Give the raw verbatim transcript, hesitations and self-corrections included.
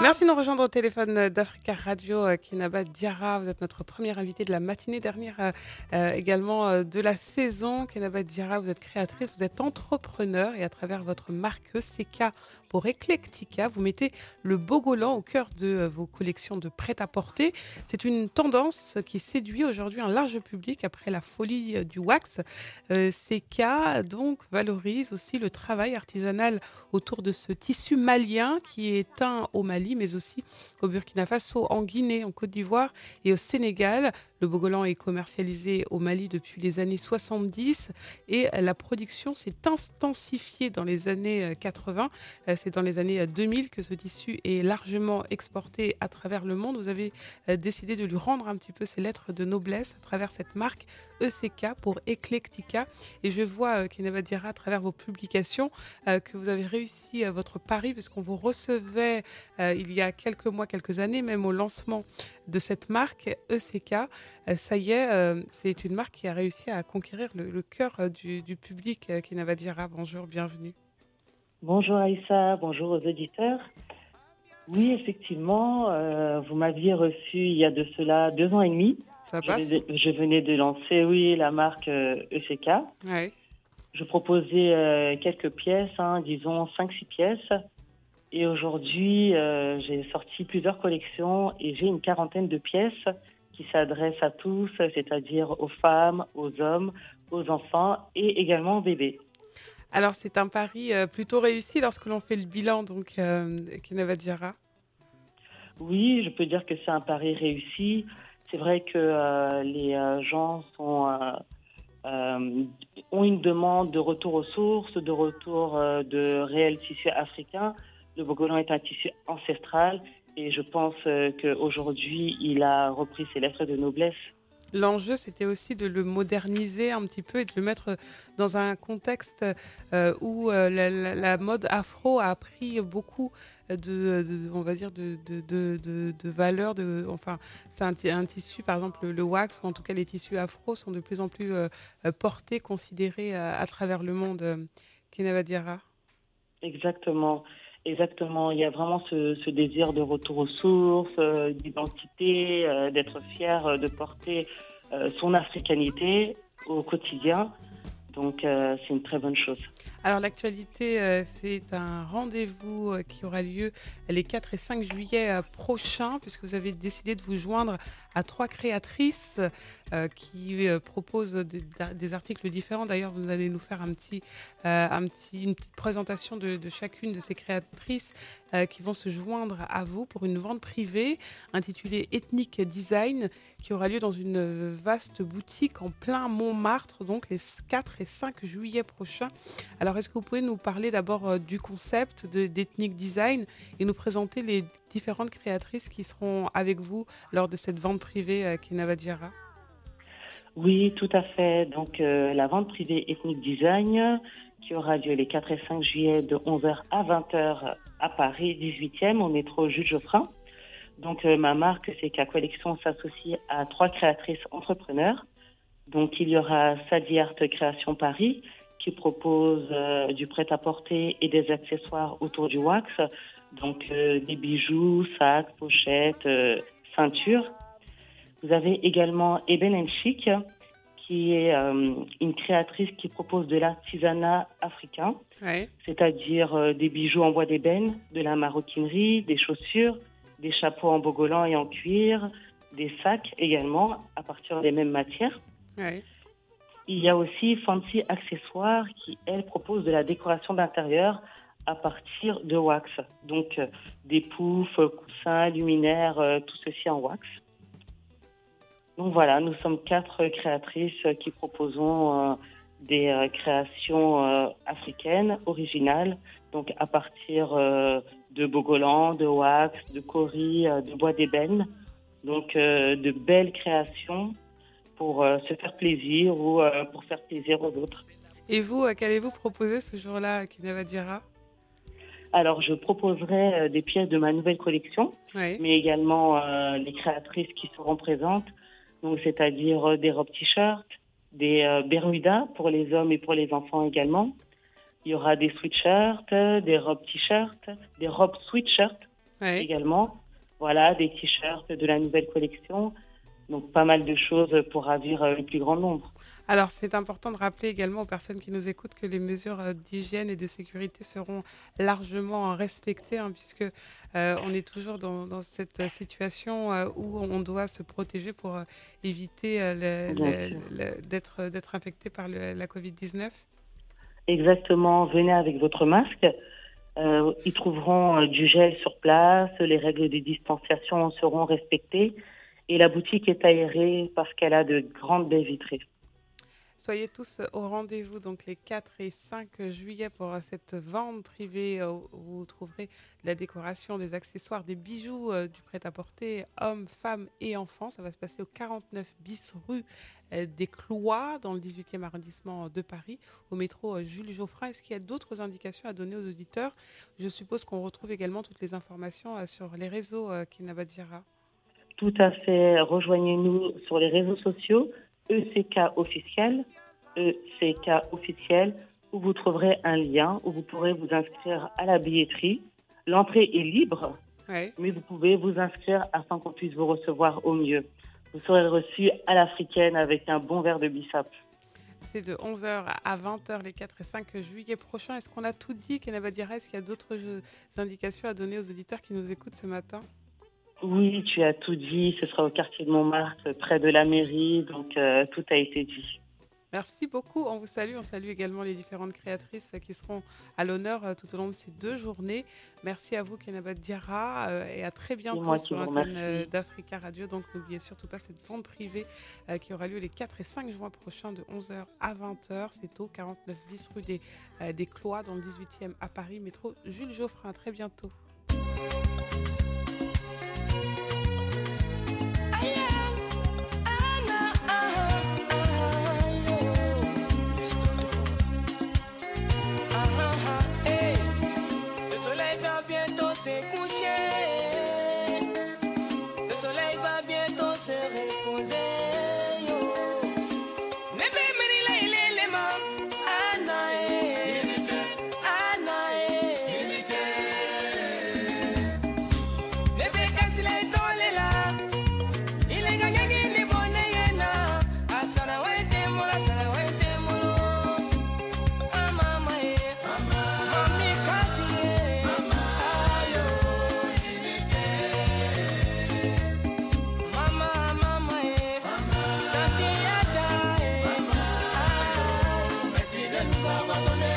Merci de nous rejoindre au téléphone d'Africa Radio, euh, Kénaba Diarra. Vous êtes notre première invitée de la matinée dernière, euh, euh, également euh, de la saison. Kénaba Diarra, vous êtes créatrice, vous êtes entrepreneur et à travers votre marque E C K pour Eclectica, vous mettez le Bogolan au cœur de euh, vos collections de prêt-à-porter. C'est une tendance qui séduit aujourd'hui un large public après la folie euh, du wax. Euh, E C K donc valorise aussi le travail artisanal autour de ce tissu malien qui est teint au Mali, mais aussi au Burkina Faso, en Guinée, en Côte d'Ivoire et au Sénégal. Le Bogolan est commercialisé au Mali depuis les années soixante-dix et la production s'est intensifiée dans les années quatre-vingts. C'est dans les années deux mille que ce tissu est largement exporté à travers le monde. Vous avez décidé de lui rendre un petit peu ses lettres de noblesse à travers cette marque E C K pour Eclectica. Et je vois, Kénaba Diarra, à travers vos publications, que vous avez réussi votre pari puisqu'on vous recevait euh, il y a quelques mois, quelques années, même au lancement de cette marque E C K. Euh, ça y est, euh, c'est une marque qui a réussi à conquérir le, le cœur euh, du, du public. Euh, Kénaba Diarra, bonjour, bienvenue. Bonjour Aïssa, bonjour aux auditeurs. Oui, effectivement, euh, vous m'aviez reçu il y a de cela deux ans et demi. Ça je, passe vais, je venais de lancer, oui, la marque euh, E C K. Ouais. Je proposais euh, quelques pièces, hein, disons cinq six pièces. Et aujourd'hui, euh, j'ai sorti plusieurs collections et j'ai une quarantaine de pièces qui s'adressent à tous, c'est-à-dire aux femmes, aux hommes, aux enfants et également aux bébés. Alors, c'est un pari euh, plutôt réussi lorsque l'on fait le bilan, donc, euh, Kénaba Diarra. Oui, je peux dire que c'est un pari réussi. C'est vrai que euh, les euh, gens sont, euh, euh, ont une demande de retour aux sources, de retour euh, de réels tissus africains. Le Bogolan est un tissu ancestral et je pense euh, qu'aujourd'hui, il a repris ses lettres de noblesse. L'enjeu, c'était aussi de le moderniser un petit peu et de le mettre dans un contexte euh, où euh, la, la, la mode afro a pris beaucoup de, de on va dire, de, de, de, de, de valeur. De, enfin, c'est un, un tissu, par exemple, le, le wax, ou en tout cas les tissus afro sont de plus en plus euh, portés, considérés à, à travers le monde. Euh, Kénaba Diarra. Exactement. Exactement, il y a vraiment ce, ce désir de retour aux sources, euh, d'identité, euh, d'être fier euh, de porter euh, son africanité au quotidien. Donc, euh, c'est une très bonne chose. Alors, l'actualité, euh, c'est un rendez-vous euh, qui aura lieu les quatre et cinq juillet euh, prochains, puisque vous avez décidé de vous joindre à trois créatrices euh, qui euh, proposent des, des articles différents. D'ailleurs, vous allez nous faire un petit, euh, un petit, une petite présentation de, de chacune de ces créatrices euh, qui vont se joindre à vous pour une vente privée intitulée Ethnic Design, qui aura lieu dans une vaste boutique en plein Montmartre, donc les quatre et cinq juillet prochains. Alors, est-ce que vous pouvez nous parler d'abord euh, du concept de, d'Ethnic Design et nous présenter les différentes créatrices qui seront avec vous lors de cette vente privée, euh, Kénaba Diarra? Oui, tout à fait. Donc, euh, la vente privée Ethnic Design qui aura lieu les quatre et cinq juillet de onze heures à vingt heures à Paris, dix-huitième, au métro Jules Geoffrin. Donc, euh, ma marque, c'est qu'à Collection s'associe à trois créatrices entrepreneurs. Donc, il y aura Sadi Art Création Paris, qui propose euh, du prêt-à-porter et des accessoires autour du wax, donc euh, des bijoux, sacs, pochettes, euh, ceintures. Vous avez également Eben Chic, qui est euh, une créatrice qui propose de l'artisanat africain, Ouais. c'est-à-dire euh, des bijoux en bois d'ébène, de la maroquinerie, des chaussures, des chapeaux en bogolan et en cuir, des sacs également à partir des mêmes matières. Ouais. Il y a aussi Fancy Accessoires qui, elle, propose de la décoration d'intérieur à partir de wax. Donc, euh, des poufs, coussins, luminaires, euh, tout ceci en wax. Donc voilà, nous sommes quatre créatrices qui proposons euh, des euh, créations euh, africaines, originales, donc à partir euh, de bogolan, de wax, de kori, euh, de bois d'ébène. Donc, euh, de belles créations pour euh, se faire plaisir ou euh, pour faire plaisir aux autres. Et vous, euh, qu'allez-vous proposer ce jour-là, Kénaba Diarra? Alors, je proposerai euh, des pièces de ma nouvelle collection, Oui. mais également euh, les créatrices qui seront présentes, donc c'est-à-dire euh, des robes t-shirts, des euh, bermudas pour les hommes et pour les enfants également. Il y aura des sweatshirts, des robes t-shirts, des robes sweatshirts Oui. également. Voilà, des t-shirts de la nouvelle collection. Donc, pas mal de choses pour ravir euh, le plus grand nombre. Alors, c'est important de rappeler également aux personnes qui nous écoutent que les mesures euh, d'hygiène et de sécurité seront largement respectées, hein, puisque euh, on est toujours dans, dans cette euh, situation euh, où on doit se protéger pour euh, éviter euh, le- Bien le- sûr. le- d'être d'être infecté par le- la covid dix-neuf. Exactement, venez avec votre masque. Euh, ils trouveront euh, du gel sur place, les règles de distanciation seront respectées et la boutique est aérée parce qu'elle a de grandes baies vitrées. Soyez tous au rendez-vous donc les quatre et cinq juillet pour euh, cette vente privée euh, où vous trouverez de la décoration, des accessoires, des bijoux, euh, du prêt-à-porter, hommes, femmes et enfants. Ça va se passer au quarante-neuf bis rue euh, des Cloix dans le dix-huitième arrondissement de Paris, au métro euh, Jules Geoffrin. Est-ce qu'il y a d'autres indications à donner aux auditeurs? Je suppose qu'on retrouve également toutes les informations euh, sur les réseaux euh, Kenaba Diarra. Tout à fait, rejoignez-nous sur les réseaux sociaux E C K officiel, E C K officiel, où vous trouverez un lien où vous pourrez vous inscrire à la billetterie. L'entrée est libre, Ouais. mais vous pouvez vous inscrire afin qu'on puisse vous recevoir au mieux. Vous serez reçu à l'africaine avec un bon verre de bissap. C'est de onze heures à vingt heures les quatre et cinq juillet prochains. Est-ce qu'on a tout dit, Kenaba Diarra? Est-ce qu'il y a d'autres euh, indications à donner aux auditeurs qui nous écoutent ce matin? Oui, tu as tout dit. Ce sera au quartier de Montmartre, près de la mairie. Donc, euh, tout a été dit. Merci beaucoup. On vous salue. On salue également les différentes créatrices qui seront à l'honneur euh, tout au long de ces deux journées. Merci à vous, Kenaba Diarra, euh, et à très bientôt moi qui sur vous l'antenne remercie. euh, d'Africa Radio. Donc, n'oubliez surtout pas cette vente privée euh, qui aura lieu les quatre et cinq juin prochains de onze heures à vingt heures. C'est au quarante-neuf bis rue des, euh, des Cloix dans le dix-huitième à Paris, métro Jules Geoffrin. À très bientôt. Le soleil va bientôt se coucher. Le soleil va bientôt se reposer. Yo. Nebe meni la ile le ma. Ana e. Ana e. Nebe kasi la itole la. Ile ganyangi ni bone yena. Asana wete mola, asana wete molo. Amama e. Mami kati e. Ayo. Mama, mama e. Tati ata e. Ayo. Merci de nous avoir donné